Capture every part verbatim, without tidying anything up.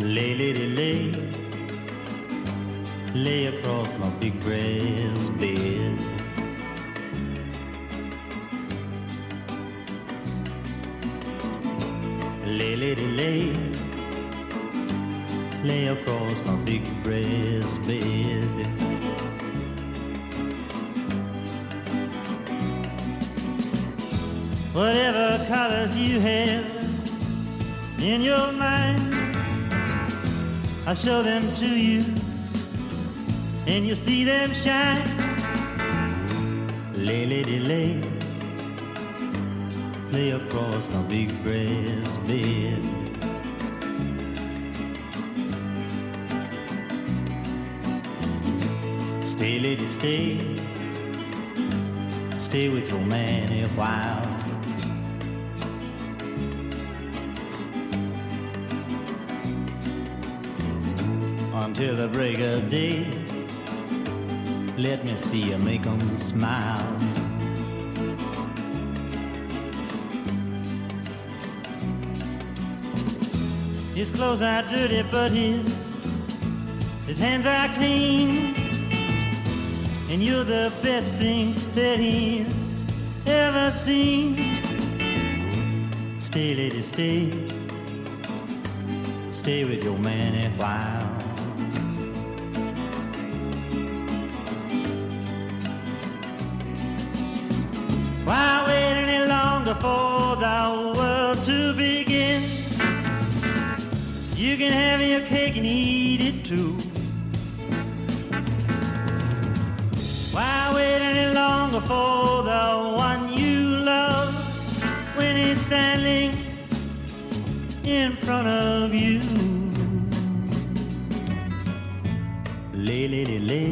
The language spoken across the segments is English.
Lay, lady, lay, lay across my big brass bed. Lay, lady, lay, lay across my big brass bed. Whatever colors you have in your mind, I'll show them to you, and you'll see them shine. Lay, lady, lay, lay across my big brass bed. Stay, lady, stay, stay with your man a while. Until the break of day, let me see you make 'em smile. His clothes are dirty, but his his hands are clean, and you're the best thing that he's ever seen. Stay, lady, stay, stay with your man a while. Why wait any longer for the world to begin? You can have your cake and eat it too. Why wait any longer for the one you love when he's standing in front of you? Lay, lady, lay,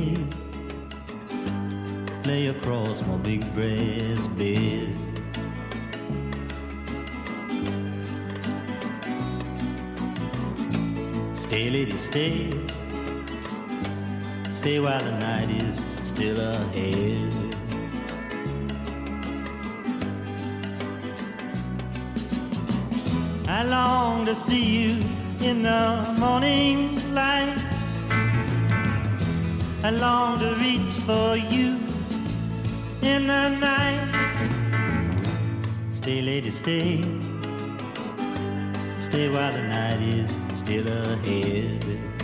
lay across my big brass bed. Stay, lady, stay, stay while the night is still ahead. I long to see you in the morning light. I long to reach for you in the night. Stay, lady, stay, stay while the night is still ahead.